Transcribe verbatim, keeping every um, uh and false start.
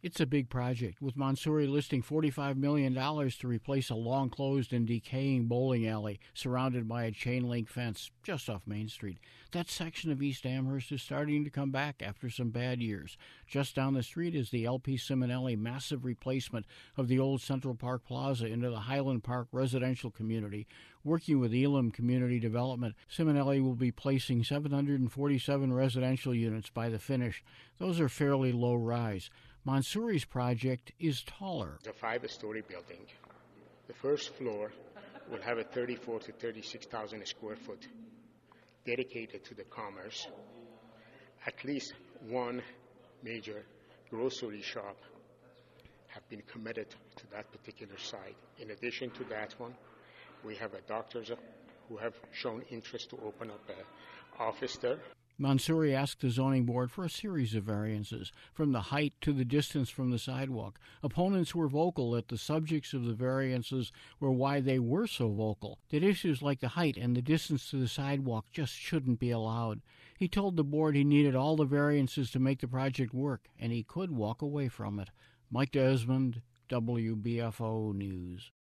It's a big project, with Monsoori listing forty-five million dollars to replace a long-closed and decaying bowling alley surrounded by a chain-link fence just off Main Street. That section of East Amherst is starting to come back after some bad years. Just down the street is the L P Simonelli massive replacement of the old Central Park Plaza into the Highland Park residential community. Working with Elam Community Development, Simonelli will be placing seven hundred forty-seven residential units by the finish. Those are fairly low-rise. Monsoori's project is taller. It's a five-story building. The first floor will have a thirty-four to thirty-six thousand square foot dedicated to the commerce. At least one major grocery shop have been committed to that particular site. In addition to that one, we have a doctors who have shown interest to open up an office there. Monsoori asked the zoning board for a series of variances, from the height to the distance from the sidewalk. Opponents were vocal that the subjects of the variances were why they were so vocal, that issues like the height and the distance to the sidewalk just shouldn't be allowed. He told the board he needed all the variances to make the project work, and he could walk away from it. Mike Desmond, W B F O News.